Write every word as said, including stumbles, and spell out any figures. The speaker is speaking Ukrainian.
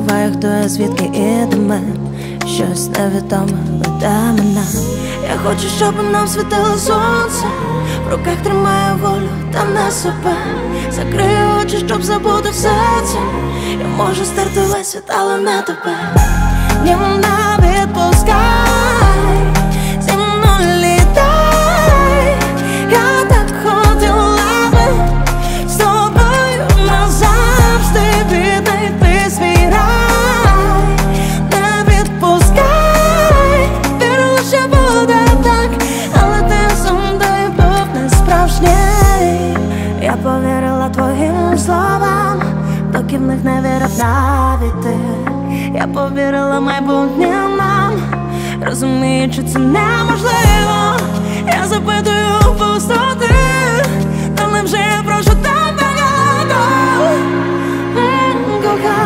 забуваю, хто я, звідки і до мене. Щось невідоме веде мене. Я хочу, щоб нам світило сонце, в руках тримаю волю та не себе. Закрию очі, щоб забути все це. Я можу стерти весь світ, але не тебе. Ні, мене відпускай, зі мною літай. Я так хотіла би з тобою назавжди віднайти свій рай. Не відпускай, вірила, що буде так, але ти сумний був не справжній. Я повірила твоїм словам, доки в них не вірив навіть ти. Я повірила майбутнім нам, розуміючи, це неможливо. Я запитую у пустоти, та невже я прошу так багато? Кохай.